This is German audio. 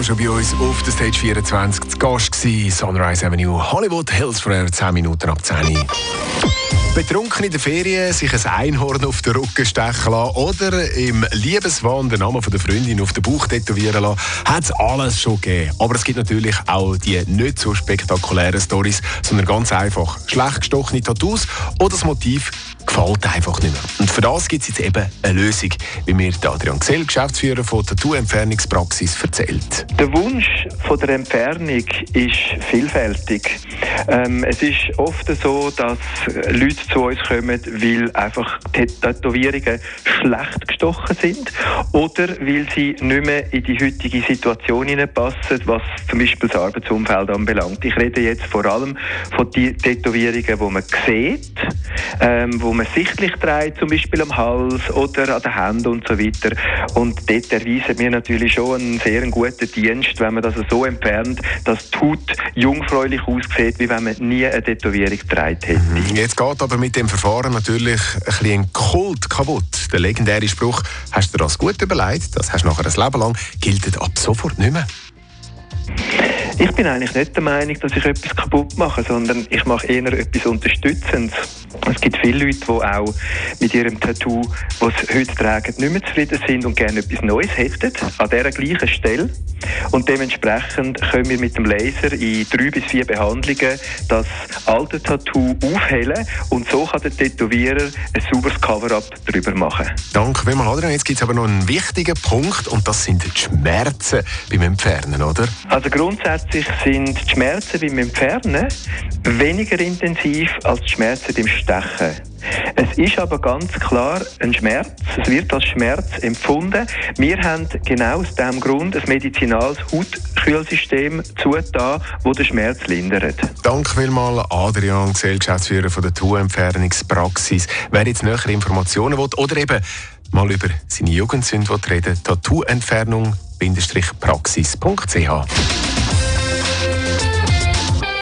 schon bei uns auf der Stage 24 zu Gast gewesen. Sunrise Avenue, Hollywood Hills, vorher 10 Minuten ab 10 Uhr. Betrunken in der Ferien, sich ein Einhorn auf den Rücken stechen lassen oder im Liebeswahn den Namen von der Freundin auf den Bauch tätowieren lassen, hat es alles schon gegeben. Aber es gibt natürlich auch die nicht so spektakulären Storys, sondern ganz einfach schlecht gestochene Tattoos oder das Motiv gefällt einfach nicht mehr. Und für das gibt es jetzt eben eine Lösung, wie mir Adrian Gsell, Geschäftsführer von Tattoo-Entfernungspraxis, erzählt. Der Wunsch von der Entfernung ist vielfältig. Es ist oft so, dass Leute zu uns kommen, weil einfach die Tätowierungen schlecht gestochen sind oder weil sie nicht mehr in die heutige Situation hineinpassen, was zum Beispiel das Arbeitsumfeld anbelangt. Ich rede jetzt vor allem von den Tätowierungen, die man sieht, wo man sichtlich trägt, zum Beispiel am Hals oder an den Händen und so weiter. Und dort erweisen wir natürlich schon einen sehr guten Dienst, wenn man das so entfernt, dass die Haut jungfräulich aussieht, wie wenn man nie eine Tätowierung getragen hätte. Jetzt geht aber mit dem Verfahren natürlich ein bisschen ein Kult kaputt. Der legendäre Spruch, hast du dir das gut überlegt, das hast du nachher ein Leben lang, gilt ab sofort nicht mehr. Ich bin eigentlich nicht der Meinung, dass ich etwas kaputt mache, sondern ich mache eher etwas Unterstützendes. Es gibt viele Leute, die auch mit ihrem Tattoo, das sie heute tragen, nicht mehr zufrieden sind und gerne etwas Neues hätten, an dieser gleichen Stelle. Und dementsprechend können wir mit dem Laser in 3 bis 4 Behandlungen das alte Tattoo aufhellen und so kann der Tätowierer ein sauberes Cover-up drüber machen. Danke vielmals, Adrian. Jetzt gibt es aber noch einen wichtigen Punkt und das sind die Schmerzen beim Entfernen, oder? Also grundsätzlich sind die Schmerzen beim Entfernen weniger intensiv als die Schmerzen beim Stechen. Es ist aber ganz klar ein Schmerz. Es wird als Schmerz empfunden. Wir haben genau aus diesem Grund ein medizinales Hautkühlsystem zugetan, das den Schmerz lindert. Danke vielmals, Adrian Gsell, Geschäftsführer von der Tattoo-Entfernungspraxis. Wer jetzt nähere Informationen will oder eben mal über seine Jugendsünde reden will, Tattoo-Entfernung-praxis.ch.